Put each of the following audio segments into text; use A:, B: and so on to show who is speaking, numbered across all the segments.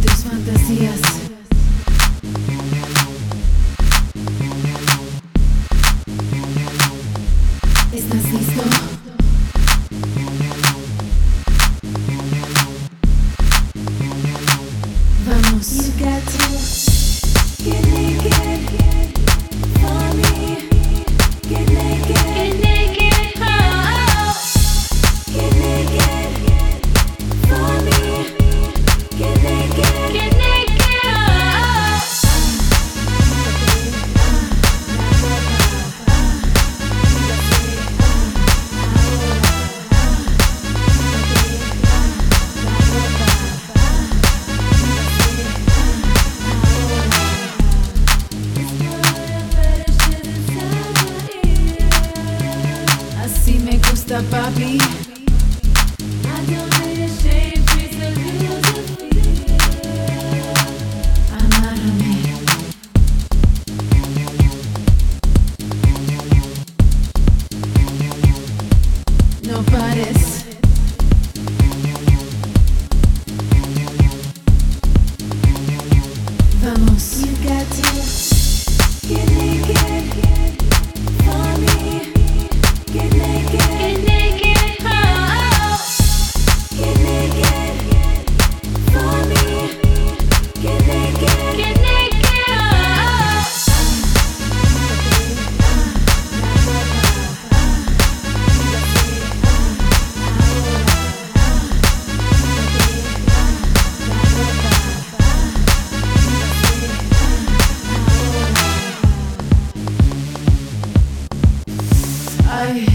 A: tus fantasías. ¿Estás listo? Vamos. You got to get naked for me. Get naked. Get naked. Oh. Get naked for me. Get naked. Get naked. Oh. Así me gusta, papi. Amárrame. No pares. Vamos. You got to get naked for me. Get naked. Get naked. Oh. Get naked for me. Get naked. Get naked. Oh. Ay,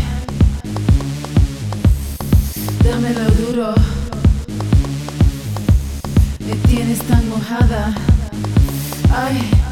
A: dámelo duro. Me tienes tan mojada. Ay.